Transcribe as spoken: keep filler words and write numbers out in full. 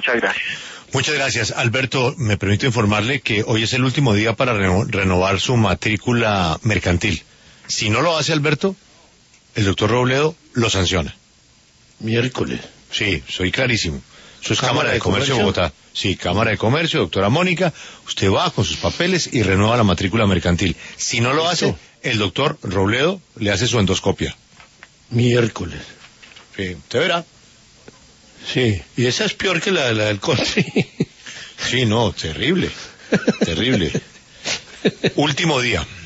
Muchas gracias. Muchas gracias. Alberto, me permito informarle que hoy es el último día para reno- renovar su matrícula mercantil. Si no lo hace, Alberto, el doctor Robledo lo sanciona. Miércoles. Sí, soy clarísimo. Eso es Cámara Cámara de de Comercio de Comercio. Bogotá. Sí, Cámara de Comercio, doctora Mónica. Usted va con sus papeles y renueva la matrícula mercantil. Si no lo hace, Listo. el doctor Robledo le hace su endoscopia. Miércoles. Sí, usted verá. Sí, y esa es peor que la, la del country. Sí, no, terrible. Terrible. Último día.